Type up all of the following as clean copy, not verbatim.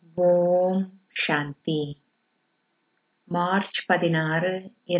ஓம் சாந்தி. March 16,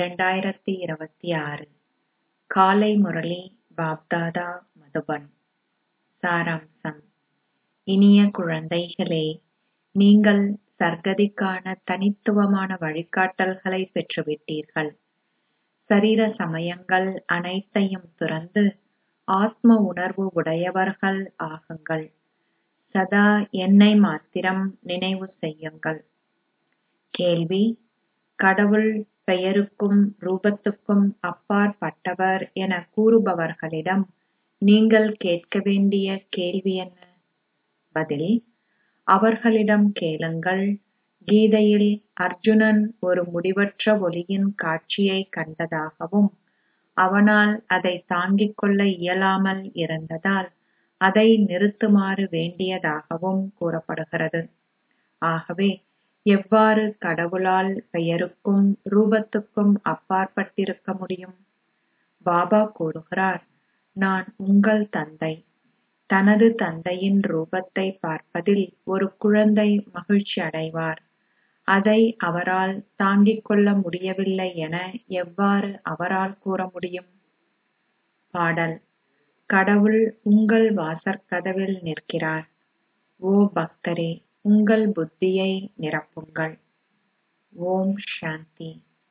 2026 காலை முரளி பாப்தாதா மதுபன். சாராம்சம். இனிய குழந்தைகளே, நீங்கள் சர்க்கதிக்கான தனித்துவமான வழிகாட்டல்களை பெற்றுவிட்டீர்கள். சரீர சமயங்கள் அனைத்தையும் துறந்து ஆத்ம உணர்வு உடையவர்கள் ஆகுங்கள். சதா என்னை மாத்திரம் நினைவு செய்யுங்கள். கேள்வி: கடவுள் பெயருக்கும் ரூபத்துக்கும் அப்பாற்பட்டவர் என கூறுபவர்களிடம் நீங்கள் கேட்க வேண்டிய கேள்வி என்ன? பதில்: அவர்களிடம் கேளுங்கள். கீதையில் அர்ஜுனன் ஒரு முடிவற்ற ஒளியின் காட்சியை கண்டதாகவும் அவனால் அதை தாங்கிக் கொள்ள இயலாமல் இருந்ததால் அதை நிறுத்துமாறு வேண்டியதாகவும் கூறப்படுகிறது. ஆகவே எவ்வாறு கடவுளால் பெயருக்கும் ரூபத்துக்கும் அப்பாற்பட்டிருக்க முடியும்? பாபா கூறுகிறார், நான் உங்கள் தந்தை. தனது தந்தையின் ரூபத்தை பார்ப்பதில் ஒரு குழந்தை மகிழ்ச்சி அடைவார். அதை அவரால் தாங்கிக் கொள்ள முடியவில்லை என எவ்வாறு அவரால் கூற முடியும்? பாடல். கடவுள் உங்கள் வாசற்கதவில் நிற்கிறார். ஓ பக்தரே, உங்கள் புத்தியை நிரப்புங்கள். ஓம் சாந்தி.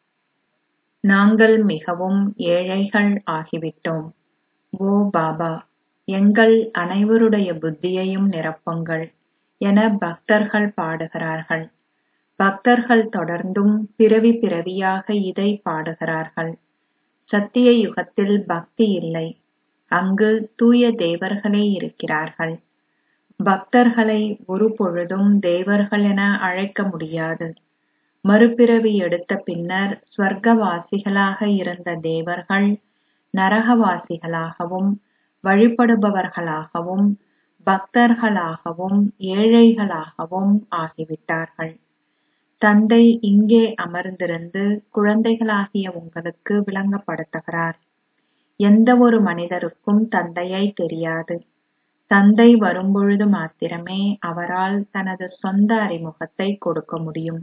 நாங்கள் மிகவும் ஏழைகள் ஆகிவிட்டோம். ஓ பாபா, எங்கள் அனைவருடைய புத்தியையும் நிரப்புங்கள் என பக்தர்கள் பாடுகிறார்கள். பக்தர்கள் தொடர்ந்தும் பிறவி பிறவியாக இதை பாடுகிறார்கள். சத்திய யுகத்தில் பக்தி இல்லை. அங்கு தூய தேவர்களே இருக்கிறார்கள். பக்தர்களை ஒரு பொழுதும் தேவர்கள் என அழைக்க முடியாது. மறுபிறவி எடுத்த பின்னர் ஸ்வர்க்கவாசிகளாக இருந்த தேவர்கள் நரகவாசிகளாகவும் வழிபடுபவர்களாகவும் பக்தர்களாகவும் ஏழைகளாகவும் ஆகிவிட்டார்கள். தந்தை இங்கே அமர்ந்திருந்து குழந்தைகளாகிய உங்களுக்கு விளங்கப்படுத்துகிறார். எந்த ஒரு மனிதருக்கும் தந்தையை தெரியாது. தந்தை வரும்பொழுது மாத்திரமே அவரால் தனது சொந்த அறிமுகத்தை கொடுக்க முடியும்.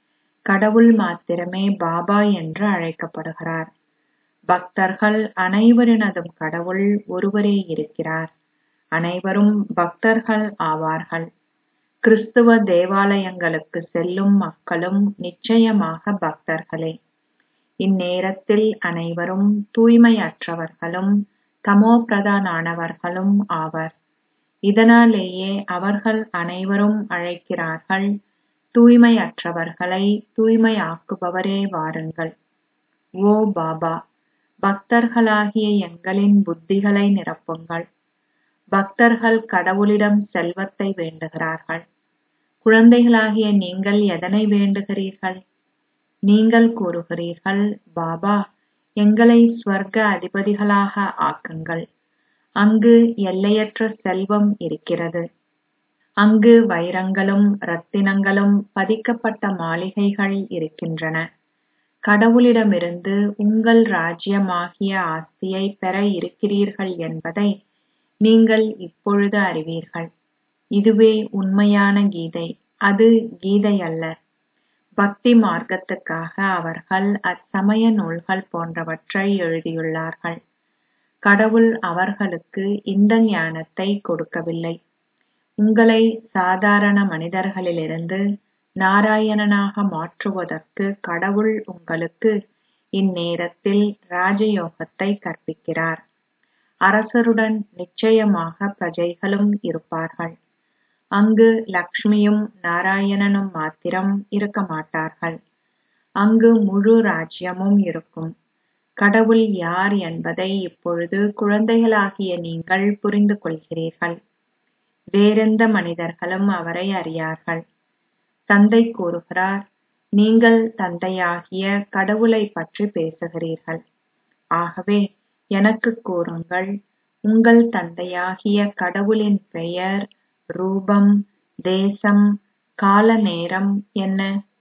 கடவுள் மாத்திரமே பாபா என்று அழைக்கப்படுகிறார். பக்தர்கள் அனைவரினதும் கடவுள் ஒருவரே இருக்கிறார். அனைவரும் பக்தர்கள் ஆவார்கள். கிறிஸ்துவ தேவாலயங்களுக்கு செல்லும் மக்களும் நிச்சயமாக பக்தர்களே. இந்நேரத்தில் அனைவரும் தூய்மையற்றவர்களும் தமோ பிரதானானவர்களும் ஆவர். இதனாலேயே அவர்கள் அனைவரும் அழைக்கிறார்கள், தூய்மையற்றவர்களை தூய்மையாக்குபவரே வாருங்கள். ஓ பாபா, பக்தர்களாகிய எங்களின் புத்திகளை நிரப்புங்கள். பக்தர்கள் கடவுளிடம் செல்வத்தை வேண்டுகிறார்கள். குழந்தைகளாகிய நீங்கள் எதனை வேண்டுகிறீர்கள்? நீங்கள் கூறுகிறீர்கள், பாபா, எங்களை ஸ்வர்க்க அதிபதிகளாக ஆக்குங்கள். அங்கு எல்லையற்ற செல்வம் இருக்கிறது. அங்கு வைரங்களும் ரத்தினங்களும் பதிக்கப்பட்ட மாளிகைகள் இருக்கின்றன. கடவுளிடமிருந்து உங்கள் ராஜ்யமாகிய ஆஸ்தியை பெற இருக்கிறீர்கள் என்பதை நீங்கள் இப்பொழுது அறிவீர்கள். இதுவே உண்மையான கீதை. அது கீதை அல்ல. பக்தி மார்க்கத்துக்காக அவர்கள் அச்சமய நூல்கள் போன்றவற்றை எழுதியுள்ளார்கள். கடவுள் அவர்களுக்கு இந்த ஞானத்தை கொடுக்கவில்லை. உங்களை சாதாரண மனிதர்களிலிருந்து நாராயணனாக மாற்றுவதற்கு கடவுள் உங்களுக்கு இந்நேரத்தில் ராஜயோகத்தை கற்பிக்கிறார். அரசருடன் நிச்சயமாக பிரஜைகளும் இருப்பார்கள். அங்கு லக்ஷ்மியும் நாராயணனும் மாத்திரம் இருக்க மாட்டார்கள். அங்கு முழு ராஜ்யமும் இருக்கும். கடவுள் யார் என்பதை இப்பொழுது குழந்தைகளாகிய நீங்கள் புரிந்து கொள்கிறீர்கள். வேறெந்த மனிதர்களும் அவரை அறியார்கள். தந்தை கூறுகிறார், நீங்கள் தந்தையாகிய கடவுளை பற்றி பேசுகிறீர்கள். ஆகவே எனக்கு கூறுங்கள், உங்கள் தந்தையாகிய கடவுளின் பெயர், ரூபம், தேசம், கால நேரம் என்ன?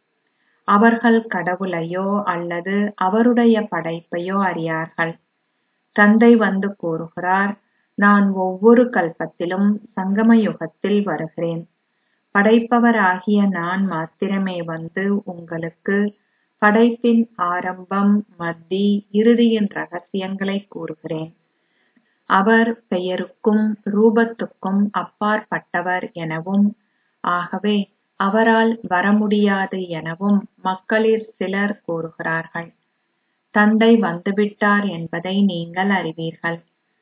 அவர்கள் கடவுளையோ அல்லது அவருடைய படைப்பையோ அறியார்கள். தந்தை வந்து கூறுகிறார், நான் ஒவ்வொரு கல்பத்திலும் சங்கம யுகத்தில் வருகிறேன். படைப்பவராகிய நான் மாத்திரமே வந்து உங்களுக்கு படைப்பின் ஆரம்பம், மத்தி, இறுதியின் ரகசியங்களை கூறுகிறேன். அவர் பெயருக்கும் ரூபத்துக்கும் அப்பாற்பட்டவர் எனவும், ஆகவே அவரால் வர முடியாது எனவும் மக்களிற் சிலர் கூறுகிறார்கள். தந்தை வந்துவிட்டார் என்பதை நீங்கள் அறிவீர்கள்.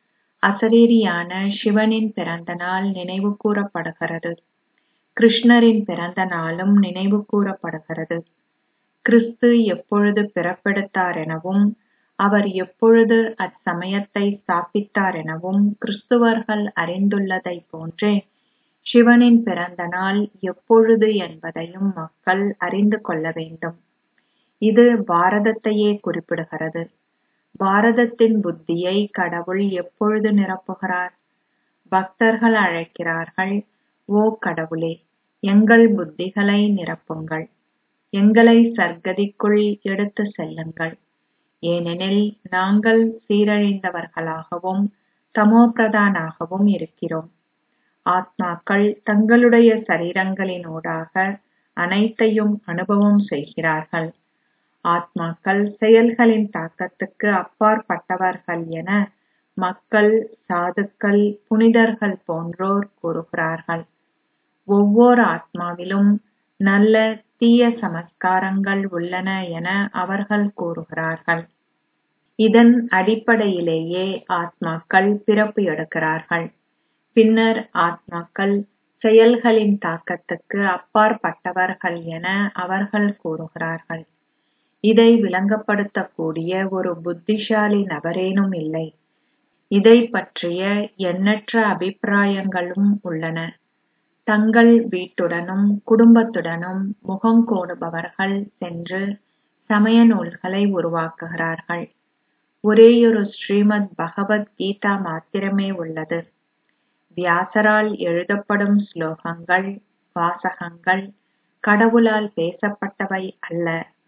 அசரீரியான சிவனின் பிறந்த நாள் நினைவு கூறப்படுகிறது. கிருஷ்ணரின் பிறந்த நாளும் நினைவு கூறப்படுகிறது. கிறிஸ்து எப்பொழுது பிறப்பெடுத்தார் எனவும் அவர் எப்பொழுது அச்சமயத்தை ஸ்தாபித்தார் எனவும் கிறிஸ்துவர்கள் அறிந்துள்ளதைப் போன்றே சிவனின் பிறந்த நாள் எப்பொழுது என்பதையும் மக்கள் அறிந்து கொள்ள வேண்டும். இது பாரதத்தையே குறிப்பிடுகிறது. பாரதத்தின் புத்தியை கடவுள் எப்பொழுது நிரப்புகிறார்? பக்தர்கள் அழைக்கிறார்கள், ஓ கடவுளே, எங்கள் புத்திகளை நிரப்புங்கள், எங்களை சர்க்கதிக்குள் எடுத்து செல்லுங்கள். ஏனெனில் நாங்கள் சீரழிந்தவர்களாகவும் தமோபிரதானாகவும் இருக்கிறோம். ஆத்மாக்கள் தங்களுடைய சரீரங்களினூடாக அனைத்தையும் அனுபவம் செய்கிறார்கள். ஆத்மாக்கள் செயல்களின் தாக்கத்துக்கு அப்பாற்பட்டவர்கள் என மக்கள், சாதுக்கள், புனிதர்கள் போன்றோர் கூறுகிறார்கள். ஒவ்வொரு ஆத்மாவிலும் நல்ல தீய சமஸ்காரங்கள் உள்ளன என அவர்கள் கூறுகிறார்கள். இதன் அடிப்படையிலேயே ஆத்மாக்கள் பிறப்பு எடுக்கிறார்கள். பின்னர் ஆத்மாக்கள் செயல்களின் தாக்கத்துக்கு அப்பாற்பட்டவர்கள் என அவர்கள் கூறுகிறார்கள். இதை விளங்கப்படுத்தக்கூடிய ஒரு புத்திசாலி நபரேனும் இல்லை. இதைப் பற்றிய எண்ணற்ற அபிப்பிராயங்களும் உள்ளன. தங்கள் வீட்டுடனும் குடும்பத்துடனும் முகங்கோணுபவர்கள் சென்று சமய நூல்களை உருவாக்குகிறார்கள். ஒரேயொரு ஸ்ரீமத் பகவத் கீதா மாத்திரமே உள்ளது. வியாசரால் எழுதப்படும் ஸ்லோகங்கள், வாசகங்கள் கடவுளால் பேசப்பட்டவை அல்ல.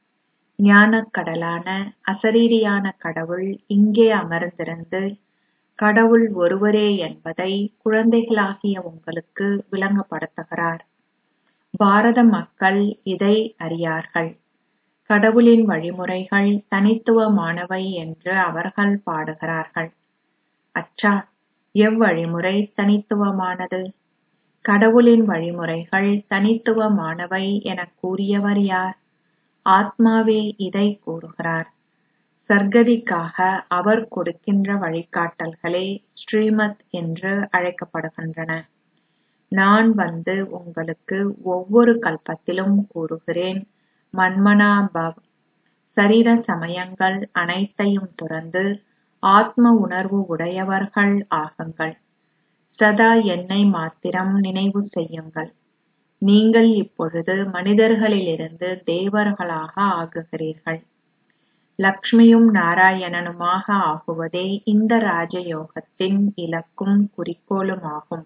ஞானக்கடலான அசரீரியான கடவுள் இங்கே அமர்ந்திருந்து கடவுள் ஒருவரே என்பதை குழந்தைகளாகிய உங்களுக்கு விளங்கப்படுத்துகிறார். பாரத மக்கள் இதை அறியார்கள். கடவுளின் வழிமுறைகள் தனித்துவமானவை என்று அவர்கள் பாடுகிறார்கள். அச்சா, எவ்வழிமுறை தனித்துவமானது? கடவுளின் வழிமுறைகள் தனித்துவமானவை எனக் கூறியவர் யார்? ஆத்மாவே இதை கூறுகிறார். சர்க்கதிக்காக அவர் கொடுக்கின்ற வழிகாட்டல்களே ஸ்ரீமத் என்று அழைக்கப்படுகின்றன. நான் வந்து உங்களுக்கு ஒவ்வொரு கல்பத்திலும் கூறுகிறேன், மன்மனா பவ். சரீர சமயங்கள் அனைத்தையும் துறந்து ஆத்ம உணர்வு உடையவர்கள் ஆகுங்கள். சதா என்னை மாத்திரம் நினைவு செய்யுங்கள். நீங்கள் இப்பொழுது மனிதர்களிலிருந்து தேவர்களாக ஆகுகிறீர்கள். லக்ஷ்மியும் நாராயணனுமாக ஆகுவதே இந்த ராஜயோகத்தின் இலக்கும் குறிக்கோளுமாகும்.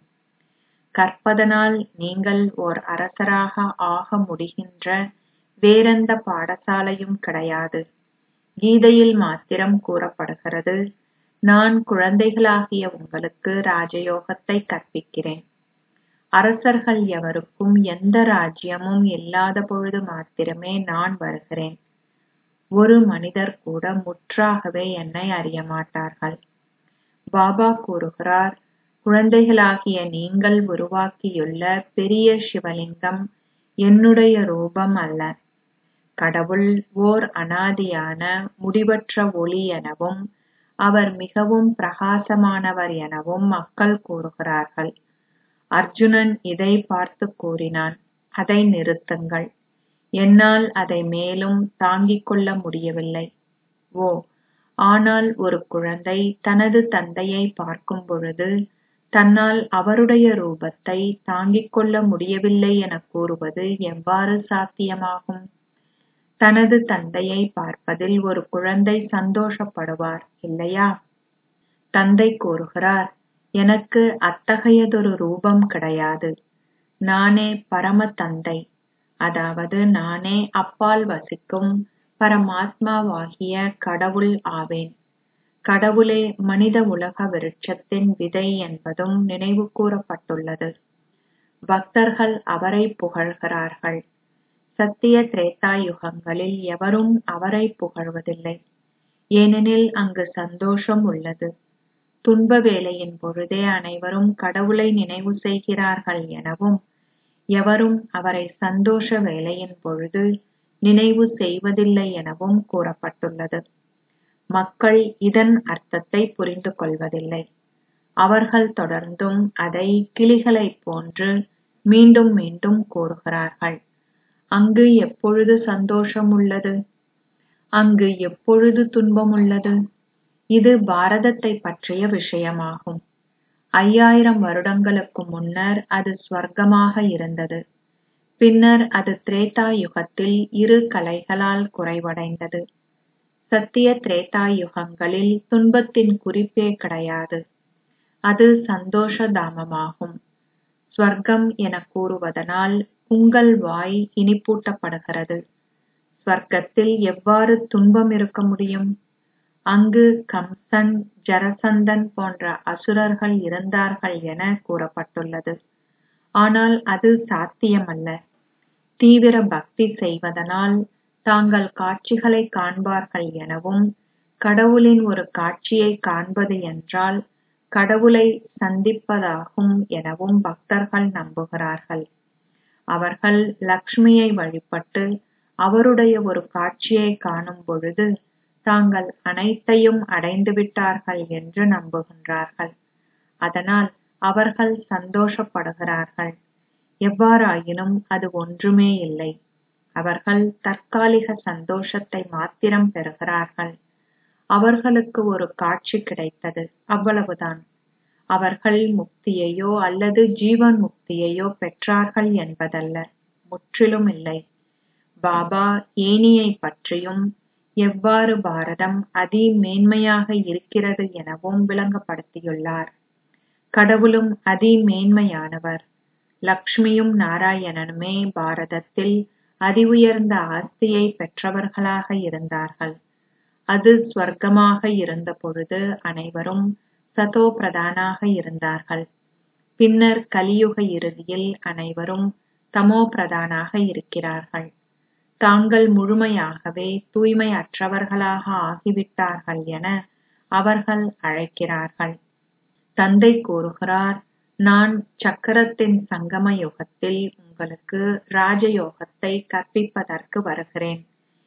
கற்பதனால் நீங்கள் ஓர் அரசராக ஆக முடிகின்ற வேறெந்த பாடசாலையும் கிடையாது. கீதையில் மாத்திரம் கூறப்படுகிறது, நான் குழந்தைகளாகிய உங்களுக்கு ராஜயோகத்தை கற்பிக்கிறேன். அரசர்கள் எவருக்கும் எந்த ராஜ்யமும் இல்லாத பொழுது மாத்திரமே நான் வருகிறேன். ஒரு மனிதர் கூட முற்றாகவே என்னை அறியமாட்டார்கள். பாபா கூறுகிறார், குழந்தைகளாகிய நீங்கள் உருவாக்கியுள்ள பெரிய சிவலிங்கம் என்னுடைய ரூபம் அல்ல. கடவுள் ஓர் அனாதியான முடிவற்ற ஒளி எனவும் அவர் மிகவும் பிரகாசமானவர் எனவும் மக்கள் கூறுகிறார்கள். அர்ஜுனன் இதை பார்த்து கூறினான், அதை நிறுத்துங்கள், என்னால் அதை மேலும் தாங்கிக் கொள்ள முடியவில்லை. ஓ, ஆனால் ஒரு குழந்தை தனது தந்தையை பார்க்கும் பொழுது தன்னால் அவருடைய ரூபத்தை தாங்கிக் கொள்ள முடியவில்லை என கூறுவது எவ்வாறு சாத்தியமாகும்? தனது தந்தையை பார்ப்பதில் ஒரு குழந்தை சந்தோஷப்படுவார் இல்லையா? தந்தை கூறுகிறார், எனக்கு அத்தகையதொரு ரூபம் கிடையாது. நானே பரம தந்தை, அதாவது நானே அப்பால் வசிக்கும் பரமாத்மாவாகிய கடவுள் ஆவேன். கடவுளே மனித உலக விருட்சத்தின் விதை என்பதும் நினைவு கூறப்பட்டுள்ளது. பக்தர்கள் அவரை புகழ்கிறார்கள். சத்திய திரேதா யுகங்களில் எவரும் அவரை புகழ்வதில்லை. ஏனெனில் அங்கு சந்தோஷம் உள்ளது. துன்ப வேளையின் பொழுதே அனைவரும் கடவுளை நினைவு செய்கிறார்கள் எனவும், எவரும் அவரை சந்தோஷ வேளையின் பொழுது நினைவு செய்வதில்லை எனவும் கூறப்பட்டுள்ளது. மக்கள் இதன் அர்த்தத்தை புரிந்து கொள்வதில்லை. அவர்கள் தொடர்ந்தும் அதை கிளிகளைப் போன்று மீண்டும் மீண்டும் கூறுகிறார்கள். அங்கு எப்பொழுது சந்தோஷம் உள்ளது? அங்கு எப்பொழுது துன்பம் உள்ளது? இது பாரதத்தை பற்றிய விஷயமாகும். 5000 வருடங்களுக்கு முன்னர் அது ஸ்வர்க்கமாக இருந்தது. பின்னர் அது திரேதா யுகத்தில் 2 கலைகளால் குறைவடைந்தது. சத்திய திரேதா யுகங்களில் துன்பத்தின் குறிப்பே கிடையாது. அது சந்தோஷ தாமமாகும். ஸ்வர்க்கம் என கூறுவதனால் உங்கள் வாய் இனிப்பூட்டப்படுகிறது. ஸ்வர்க்கத்தில் எவ்வாறு துன்பம் இருக்க முடியும்? அங்கு கம்சன், ஜரசந்தன் போன்ற அசுரர்கள் இருந்தார்கள் என கூறப்பட்டுள்ளது. ஆனால் அது சாத்தியமல்ல. தீவிர பக்தி செய்வதனால் தாங்கள் காட்சிகளை காண்பார்கள் எனவும், கடவுளின் ஒரு காட்சியை காண்பது என்றால் கடவுளை சந்திப்பதாகும் எனவும் பக்தர்கள் நம்புகிறார்கள். அவர்கள் லக்ஷ்மியை வழிபட்டு அவருடைய ஒரு காட்சியை காணும் பொழுது தாங்கள் அனைத்தையும் அடைந்துவிட்டார்கள் என்று நம்புகின்றார்கள். அதனால் அவர்கள் சந்தோஷப்படுகிறார்கள். எவ்வாறாயினும் அது ஒன்றுமே இல்லை. அவர்கள் தற்காலிக சந்தோஷத்தை மாத்திரம் பெறுகிறார்கள். அவர்களுக்கு ஒரு காட்சி கிடைத்தது, அவ்வளவுதான். அவர்கள் முக்தியையோ அல்லது ஜீவன் முக்தியையோ பெற்றார்கள் என்பதல்ல, முற்றிலும் இல்லை. பாபா ஏணியை பற்றியும் எவ்வாறு பாரதம் அதி மேன்மையாக இருக்கிறது எனவும் விளங்கப்படுத்தியுள்ளார். கடவுளும் அதி மேன்மையானவர். லக்ஷ்மியும் நாராயணனுமே பாரதத்தில் அதி உயர்ந்த ஆஸ்தியை பெற்றவர்களாக இருந்தார்கள். அது ஸ்வர்க்கமாக இருந்த பொழுது அனைவரும் சதோ பிரதானாக இருந்தார்கள். பின்னர் கலியுக இறுதியில் அனைவரும் தமோ பிரதானாக இருக்கிறார்கள். தாங்கள் முழுமையாகவே தூய்மை அற்றவர்களாக ஆகிவிட்டார்கள் என அவர்கள் அழைக்கிறார்கள். தந்தை கூறுகிறார், நான் சக்கரத்தின் சங்கம யுகத்தில் உங்களுக்கு ராஜயோகத்தை கற்பிப்பதற்கு வருகிறேன்.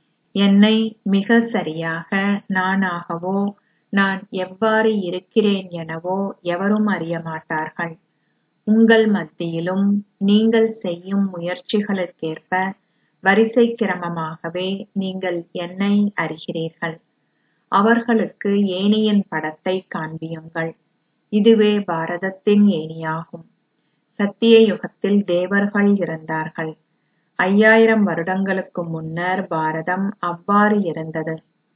என்னை மிக சரியாக நானாகவோ நான் எவ்வாறு இருக்கிறேன் எனவோ எவரும் அறிய மாட்டார்கள். உங்கள் மத்தியிலும் நீங்கள் செய்யும் முயற்சிகளுக்கேற்ப வரிசை கிரமமாகவே நீங்கள் என்னை அறிகிறீர்கள். அவர்களுக்கு ஏணியின் படத்தை காண்பியுங்கள். இதுவே பாரதத்தின் ஏணியாகும். சத்திய யுகத்தில் தேவர்கள் இருந்தார்கள். 5000 வருடங்களுக்கு முன்னர் பாரதம் அவ்வாறு இருந்தது.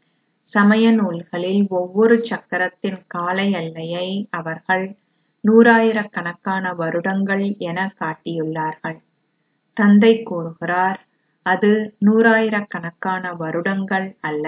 சமய நூல்களில் ஒவ்வொரு சக்கரத்தின் கால எல்லையை அவர்கள் 100,000 கணக்கான வருடங்கள் என காட்டியுள்ளார்கள். தந்தை கூறுகிறார், அது 100,000 கணக்கான வருடங்கள் அல்ல,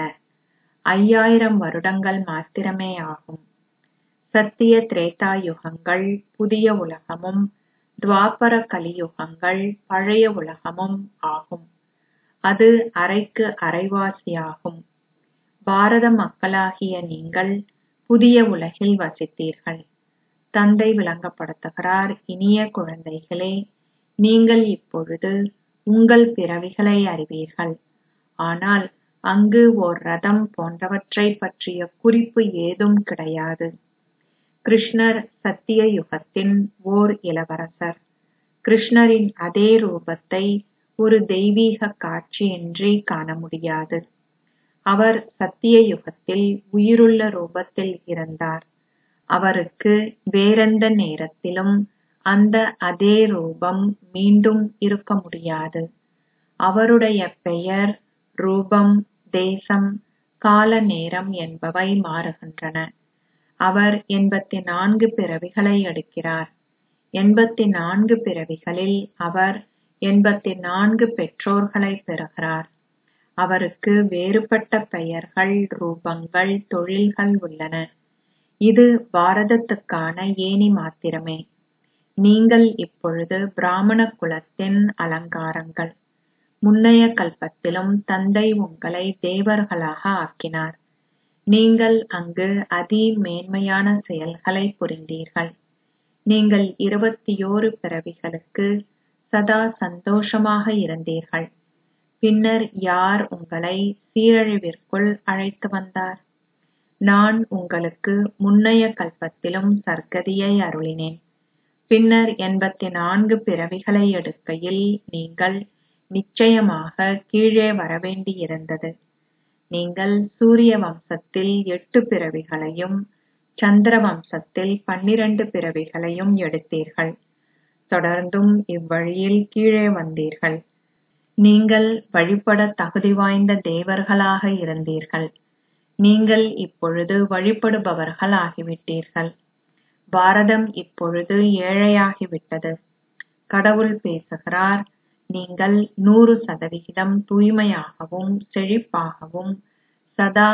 5000 வருடங்கள் மாத்திரமே ஆகும். சத்திய திரேதா யுகங்கள் புதிய உலகமும், துவாபர கலியுகங்கள் பழைய உலகமும் ஆகும். அது அரைக்கு அரைவாசியாகும். பாரத மக்களாகிய நீங்கள் புதிய உலகில் வசித்தீர்கள். தந்தை விளங்கப்படுத்துகிறார், இனிய குழந்தைகளே, நீங்கள் இப்பொழுது உங்கள் பிறவிகளை அறிவீர்கள். ஆனால் அங்கு ஓர் ரதம் போன்றவற்றை பற்றிய குறிப்பு ஏதும் கிடையாது. கிருஷ்ணர் சத்திய யுகத்தின் ஓர் இளவரசர். கிருஷ்ணரின் அதே ரூபத்தை ஒரு தெய்வீக காட்சியின்றி காண முடியாது. அவர் சத்திய யுகத்தில் உயிருள்ள ரூபத்தில் இருந்தார். அவருக்கு வேறெந்த நேரத்திலும் அந்த அதே ரூபம் மீண்டும் இருக்க முடியாது. அவருடைய பெயர், ரூபம், தேசம், கால நேரம் என்பவை மாறுகின்றன. அவர் 84 பிறவிகளை எடுக்கிறார். 84 பிறவிகளில் அவர் 84 பெற்றோர்களை பெறுகிறார். அவருக்கு வேறுபட்ட பெயர்கள், ரூபங்கள், தொழில்கள் உள்ளன. இது பாரதத்துக்கான ஏணி மாத்திரமே. நீங்கள் இப்பொழுது பிராமண குலத்தின் அலங்காரங்கள். முன்னைய கல்பத்திலும் தந்தை உங்களை தேவர்களாக ஆக்கினார். நீங்கள் அங்கு அதி மேன்மையான செயல்களை புரிந்தீர்கள். நீங்கள் 21 பிறவிகளுக்கு சதா சந்தோஷமாக இருந்தீர்கள். பின்னர் யார் உங்களை சீரழிவிற்குள் அழைத்து வந்தார்? நான் உங்களுக்கு முன்னைய கல்பத்திலும் சர்க்கதியை அருளினேன். பின்னர் 84 பிறவிகளை எடுக்கையில் நீங்கள் நிச்சயமாக கீழே வரவேண்டியிருந்தது. நீங்கள் சூரிய வம்சத்தில் 8 பிறவிகளையும் சந்திர வம்சத்தில் 12 பிறவிகளையும் எடுத்தீர்கள். தொடர்ந்தும் இவ்வழியில் கீழே வந்தீர்கள். நீங்கள் வழிபட தகுதி வாய்ந்த தேவர்களாக இருந்தீர்கள். நீங்கள் இப்பொழுது வழிபடுபவர்கள் ஆகிவிட்டீர்கள். பாரதம் இப்பொழுது ஏழையாகிவிட்டது. கடவுள் பேசுகிறார், நீங்கள் 100% தூய்மையாகவும் செழிப்பாகவும் சதா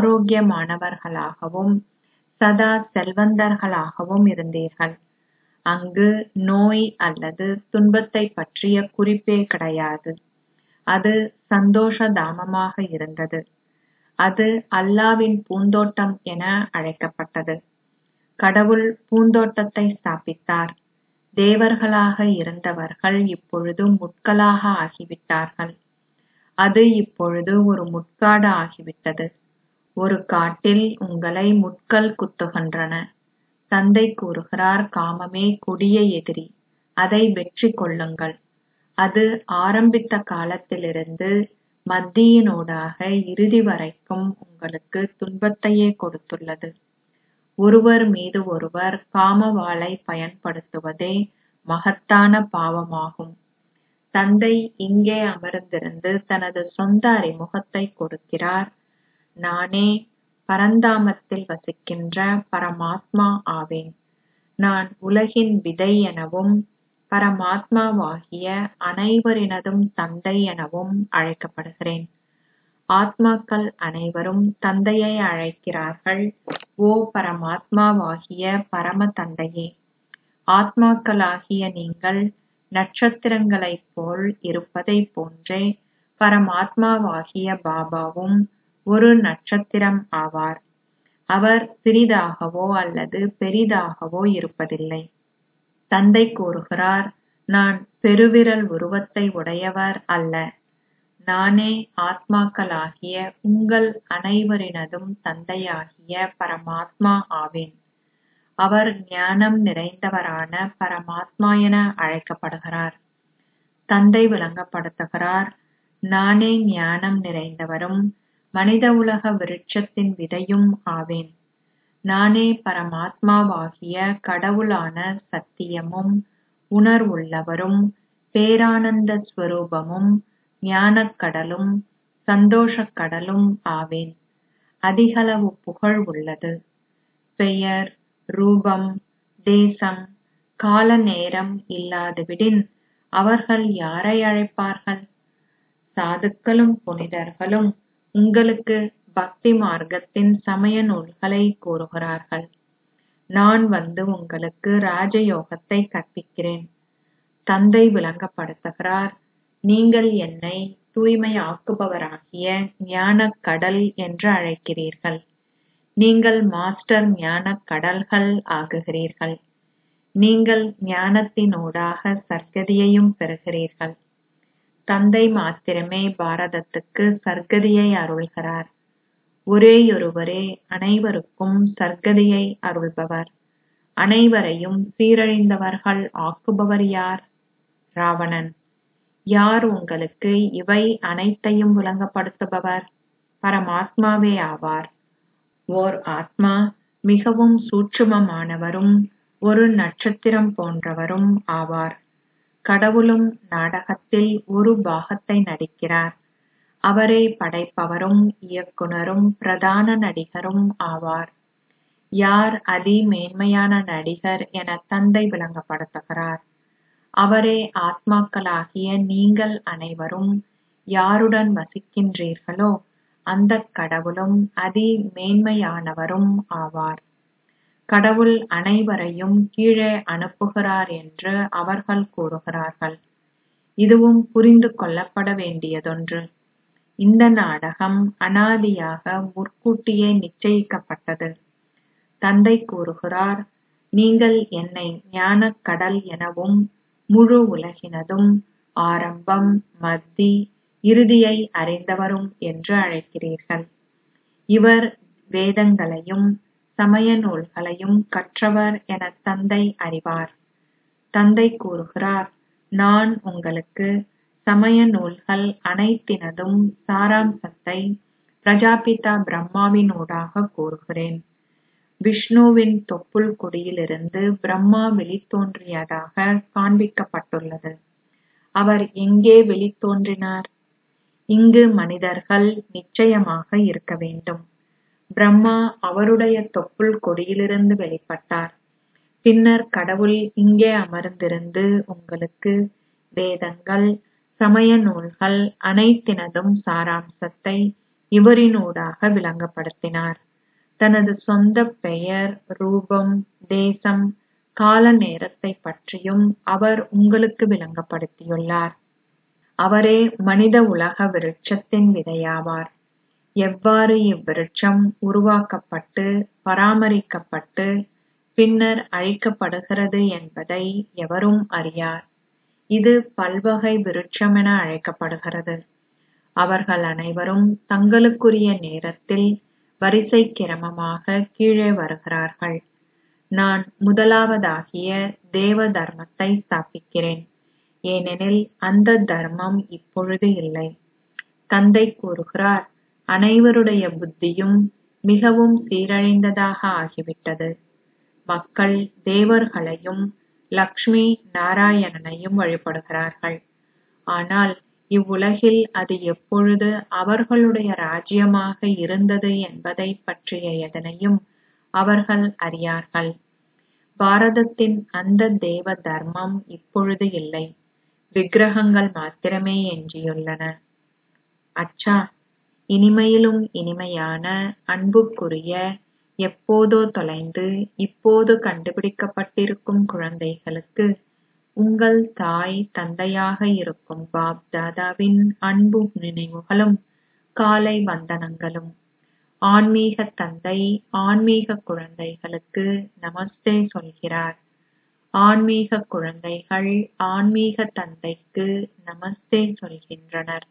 ஆரோக்கியமானவர்களாகவும் சதா செல்வந்தர்களாகவும் இருந்தீர்கள். அங்கு நோய் அல்லது துன்பத்தை பற்றிய குறிப்பே கிடையாது. அது சந்தோஷ தாமமாக இருந்தது. அது அல்லாவின் பூந்தோட்டம் என அழைக்கப்பட்டது. கடவுள் பூந்தோட்டத்தை ஸ்தாபித்தார். தேவர்களாக இருந்தவர்கள் இப்பொழுது முட்களாக ஆகிவிட்டார்கள். அது இப்பொழுது ஒரு முட்காடு ஆகிவிட்டது. ஒரு காட்டில் உங்களை முட்கள் குத்துகின்றன. தந்தை கூறுகிறார், காமமே கொடிய எதிரி, அதை வெற்றி கொள்ளுங்கள். அது ஆரம்பித்த காலத்திலிருந்து மத்தியினூடாக இறுதி வரைக்கும் உங்களுக்கு துன்பத்தையே கொடுத்துள்ளது. ஒருவர் மீது ஒருவர் காமவாளை பயன்படுத்துவதே மகத்தான பாவமாகும். தந்தை இங்கே அமர்ந்திருந்து தனது சொந்த அறிமுகத்தை கொடுக்கிறார். நானே பரந்தாமத்தில் வசிக்கின்ற பரமாத்மா ஆவேன். நான் உலகின் விதை எனவும் பரமாத்மாவாகிய அனைவரினதும் தந்தை எனவும் அழைக்கப்படுகிறேன். ஆத்மாக்கள் அனைவரும் தந்தையை அழைக்கிறார்கள், ஓ பரமாத்மாவாகிய பரம தந்தையே. ஆத்மாக்களாகிய நீங்கள் நட்சத்திரங்களைப் போல் இருப்பதைப் போன்றே பரமாத்மாவாகிய பாபாவும் ஒரு நட்சத்திரம் ஆவார். அவர் சிறிதாகவோ அல்லது பெரிதாகவோ இருப்பதில்லை. தந்தை கூறுகிறார், நான் பெருவிரல் உருவத்தை உடையவர் அல்ல. நானே ஆத்மாக்களாகிய உங்கள் அனைவரினதும் தந்தையாகிய பரமாத்மா ஆவேன். அவர் ஞானம் நிறைந்தவரான பரமாத்மா என அழைக்கப்படுகிறார். தந்தை விளங்கப்படுத்துகிறார், நானே ஞானம் நிறைந்தவரும் மனித உலக விருட்சத்தின் விதையும் ஆவேன். நானே பரமாத்மாவாகிய கடவுளான சத்தியமும் உணர்வுள்ளவரும் பேரானந்த ஸ்வரூபமும் ஞானக்கடலும் சந்தோஷக் கடலும் ஆவேன். அதிகளவு புகழ் உள்ளது. பெயர், ரூபம், தேசம், கால நேரம் இல்லாதுவிடின் அவர்கள் யாரை அழைப்பார்கள்? சாதுக்களும் புனிதர்களும் உங்களுக்கு பக்தி மார்க்கத்தின் சமய நூல்களை கூறுகிறார்கள். நான் வந்து உங்களுக்கு ராஜயோகத்தை கற்பிக்கிறேன். தந்தை விளங்கப்படுத்துகிறார், நீங்கள் என்னை தூய்மையாக்குபவராகிய ஞானக் கடல் என்று அழைக்கிறீர்கள். நீங்கள் மாஸ்டர் ஞானக் கடல்கள் ஆகுகிறீர்கள். நீங்கள் ஞானத்தினூடாக சர்க்கதியையும் பெறுகிறீர்கள். தந்தை மாத்திரமே பாரதத்துக்கு சர்க்கதியை அருள்கிறார். ஒரேயொருவரே அனைவருக்கும் சர்க்கதியை அருள்பவர். அனைவரையும் சீரழிந்தவர்கள் ஆக்குபவர் யார்? ராவணன். யார் உங்களுக்கு இவை அனைத்தையும் விளங்கப்படுத்துபவர்? பரமாத்மாவே ஆவார். ஓர் ஆத்மா மிகவும் சூட்சுமமானவரும் ஒரு நட்சத்திரம் போன்றவரும் ஆவார். கடவுளும் நாடகத்தில் ஒரு பாகத்தை நடிக்கிறார். அவரே படைப்பவரும் இயக்குனரும் பிரதான நடிகரும் ஆவார். யார் அதி மேன்மையான நடிகர் என தந்தை விளங்கப்படுத்துகிறார். அவரே ஆத்மாக்களாகிய நீங்கள் அனைவரும் யாருடன் வசிக்கின்றீர்களோ அந்தக் கடவுளும் அதி மேன்மையானவரும் ஆவார். கடவுள் அனைவரையும் கீழே அனுப்புகிறார் என்று அவர்கள் கூறுகிறார்கள். இதுவும் புரிந்து கொள்ளப்பட வேண்டியதொன்று. இந்த நாடகம் அனாதியாக முற்கூட்டியே நிச்சயிக்கப்பட்டது. தந்தை கூறுகிறார், நீங்கள் என்னை ஞானக் கடல் எனவும் முழு உலகினதும் ஆரம்பம், மத்தி, இறுதியை அறிந்தவரும் என்று அழைக்கிறீர்கள். இவர் வேதங்களையும் சமய நூல்களையும் கற்றவர் என தந்தை அறிவார். தந்தை கூறுகிறார், நான் உங்களுக்கு சமய நூல்கள் அனைத்தினதும் சாராம்சத்தை பிரஜாபிதா பிரம்மாவினூடாக கூறுகிறேன். விஷ்ணுவின் தொப்புள் கொடியிலிருந்து பிரம்மா வெளித்தோன்றியதாக காண்பிக்கப்பட்டுள்ளது. அவர் எங்கே வெளித்தோன்றினார்? இங்கு மனிதர்கள் நிச்சயமாக இருக்க வேண்டும். பிரம்மா அவருடைய தொப்புள் கொடியிலிருந்து வெளிப்பட்டார். பின்னர் கடவுள் இங்கே அமர்ந்திருந்து உங்களுக்கு வேதங்கள், சமய நூல்கள் அனைத்தினதும் சாராம்சத்தை இவரினூடாக விளங்கப்படுத்தினார். தனது சொந்த பெயர், ரூபம், தேசம், கால நேரத்தை பற்றியும் அவர் உங்களுக்கு விளங்கப்படுத்தியுள்ளார். அவரே மனித உலக விருட்சத்தின் விதையாவார். எவ்வாறு இவ்விருட்சம் உருவாக்கப்பட்டு பராமரிக்கப்பட்டு பின்னர் அழிக்கப்படுகிறது என்பதை எவரும் அறியார். இது பல்வகை விருட்சம் என அழைக்கப்படுகிறது. அவர்கள் அனைவரும் தங்களுக்குரிய நேரத்தில் வரிசை கிரமமாக கீழே வருகிறார்கள். நான் முதலாவதாகிய தேவ தர்மத்தை ஸ்தாபிக்கிறேன். ஏனெனில் அந்த தர்மம் இப்பொழுது இல்லை. தந்தை கூறுகிறார், அனைவருடைய புத்தியும் மிகவும் சீரழிந்ததாக ஆகிவிட்டது. மக்கள் தேவர்களையும் லக்ஷ்மி நாராயணனையும் வழிபடுகிறார்கள். ஆனால் இவ்வுலகில் அது எப்பொழுது அவர்களுடைய ராஜ்யமாக இருந்தது என்பதை பற்றிய எதனையும் அவர்கள் அறியார்கள். பாரதத்தின் அந்த தேவ தர்மம் இப்பொழுது இல்லை. விக்கிரகங்கள் மாத்திரமே எஞ்சியுள்ளன. அச்சா, இனிமையிலும் இனிமையான அன்புக்குரிய, எப்போதோ தொலைந்து இப்போது கண்டுபிடிக்கப்பட்டிருக்கும் குழந்தைகளுக்கு உங்கள் தாய் தந்தையாக இருக்கும் பாப் தாதாவின் அன்பு நினைவுகளும் காலை வந்தனங்களும். ஆன்மீக தந்தை ஆன்மீக குழந்தைகளுக்கு நமஸ்தே சொல்கிறார். ஆன்மீக குழந்தைகள் ஆன்மீக தந்தைக்கு நமஸ்தே சொல்கின்றனர்.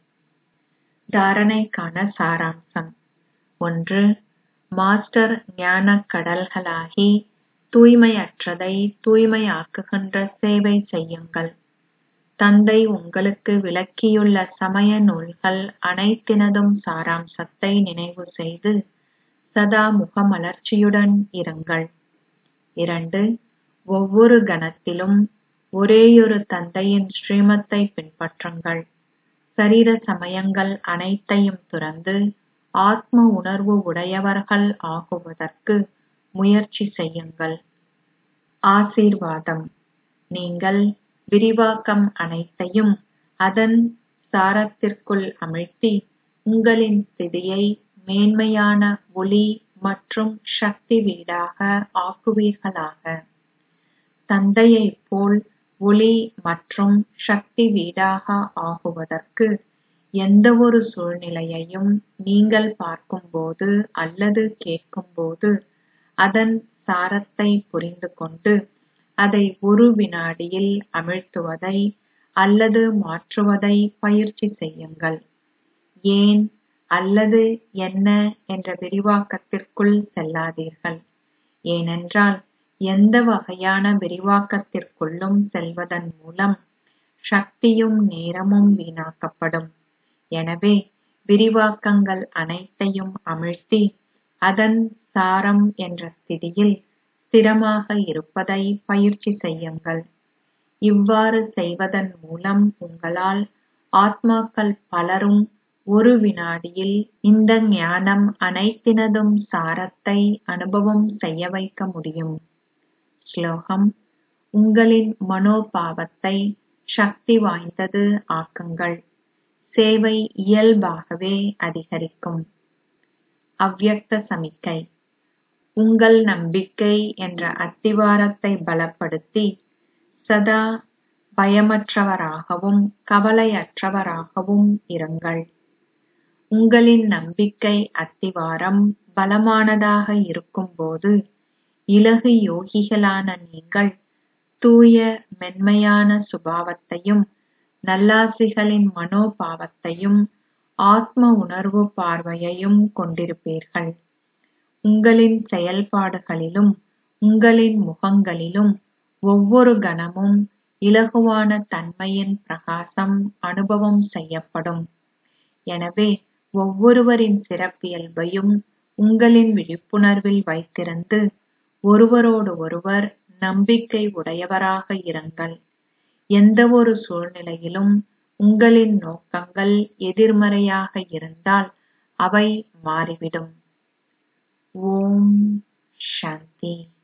தாரணைக்கான சாராம்சம். 1. மாஸ்டர் ஞானக் கடல்களாகி தூய்மையற்றதை தூய்மையாக்குகின்ற சேவை செய்யுங்கள். தந்தை உங்களுக்கு விளக்கியுள்ள சமய நூல்கள் அனைத்தினதும் சாராம்சத்தை நினைவு செய்து சதா முகமலர்ச்சியுடன் இருங்கள். 2. ஒவ்வொரு கணத்திலும் ஒரேயொரு தந்தையின் ஸ்ரீமத்தை பின்பற்றுங்கள். சரீர சமயங்கள் அனைத்தையும் துறந்து ஆத்ம உணர்வு உடையவர்கள் ஆகுவதற்கு முயற்சி செய்யுங்கள். ஆசீர்வாதம். நீங்கள் விரிவாக்கம் அனைத்தையும் அதன் சாரத்திற்குள் அமிழ்த்தி உங்களின் ஸ்திதியை மேன்மையான ஒளி மற்றும் சக்தி வீடாக ஆக்குவீர்களாக. தந்தையைப் போல் ஒளி மற்றும் சக்தி வீடாக ஆகுவதற்கு எந்தவொரு சூழ்நிலையையும் நீங்கள் பார்க்கும்போது அல்லது கேட்கும்போது அதன் சாரத்தை புரிந்து கொண்டு அதை ஒரு வினாடியில் அமிழ்த்துவதை அல்லது மாற்றுவதை பயிற்சி செய்யுங்கள். ஏன் அல்லது என்ன என்ற விரிவாக்கத்திற்குள் செல்லாதீர்கள். ஏனென்றால் எந்த வகையான விரிவாக்கத்திற்குள்ளும் செல்வதன் மூலம் சக்தியும் நேரமும் வீணாக்கப்படும். எனவே விரிவாக்கங்கள் அனைத்தையும் அமிழ்த்தி அதன் சாரம் என்ற ஸ்திதியில் ஸ்திரமாக இருப்பதை பயிற்சி செய்யுங்கள். இவ்வாறு செய்வதன் மூலம் உங்களால் ஆத்மாக்கள் பலரும் ஒரு வினாடியில் இந்த ஞானம் அனைத்தினதும் சாரத்தை அனுபவம் செய்ய வைக்க முடியும். ஸ்லோகம். உங்களின் மனோபாவத்தை சக்தி வாய்ந்தது ஆக்குங்கள். சேவை இயல்பாகவே அதிகரிக்கும். அவ்யக்த சமிக்கை. உங்கள் நம்பிக்கை என்ற அத்திவாரத்தை பலப்படுத்தி சதா பயமற்றவராகவும் கவலையற்றவராகவும் இருங்கள். உங்களின் நம்பிக்கை அத்திவாரம் பலமானதாக இருக்கும்போது இலகு யோகிகளான நீங்கள் தூய மென்மையான சுபாவத்தையும் நல்லாசிகளின் மனோபாவத்தையும் ஆத்ம உணர்வு பார்வையையும் கொண்டிருப்பீர்கள். உங்களின் செயல்பாடுகளிலும் உங்களின் முகங்களிலும் ஒவ்வொரு கணமும் இலகுவான தன்மையின் பிரகாசம் அனுபவம் செய்யப்படும். எனவே ஒவ்வொருவரின் சிறப்பியல்பையும் உங்களின் விழிப்புணர்வில் வைத்திருந்து ஒருவரோடு ஒருவர் நம்பிக்கை உடையவராக இருங்கள். எந்தவொரு சூழ்நிலையிலும் உங்களின் நோக்கங்கள் எதிர்மறையாக இருந்தால் அவை மாறிவிடும். ஓம் சாந்தி.